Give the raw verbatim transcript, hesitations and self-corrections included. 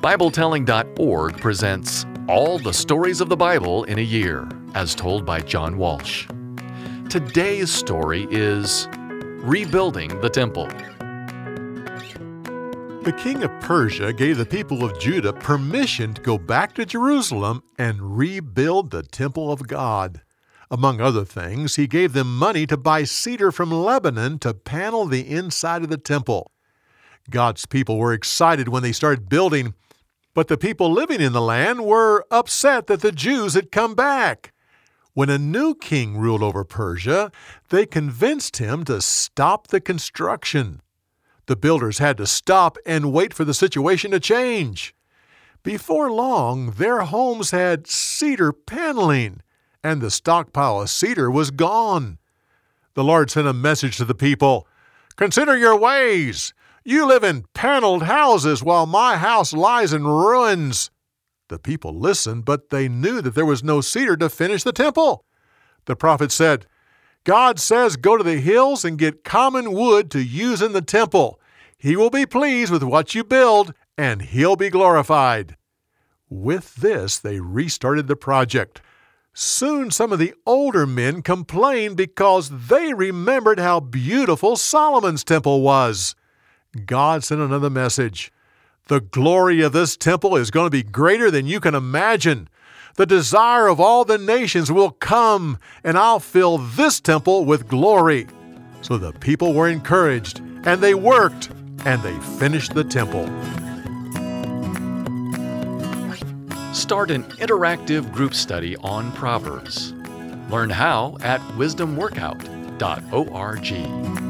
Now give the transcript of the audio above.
Bible Telling dot org presents All the Stories of the Bible in a Year, as told by John Walsh. Today's story is Rebuilding the Temple. The king of Persia gave the people of Judah permission to go back to Jerusalem and rebuild the temple of God. Among other things, he gave them money to buy cedar from Lebanon to panel the inside of the temple. God's people were excited when they started building, but the people living in the land were upset that the Jews had come back. When a new king ruled over Persia, they convinced him to stop the construction. The builders had to stop and wait for the situation to change. Before long, their homes had cedar paneling, and the stockpile of cedar was gone. The Lord sent a message to the people. "Consider your ways. You live in paneled houses while my house lies in ruins." The people listened, but they knew that there was no cedar to finish the temple. The prophet said, "God says go to the hills and get common wood to use in the temple. He will be pleased with what you build, and He'll be glorified." With this, they restarted the project. Soon some of the older men complained because they remembered how beautiful Solomon's temple was. God sent another message. "The glory of this temple is going to be greater than you can imagine. The desire of all the nations will come, and I'll fill this temple with glory." So the people were encouraged, and they worked, and they finished the temple. Start an interactive group study on Proverbs. Learn how at wisdom workout dot org.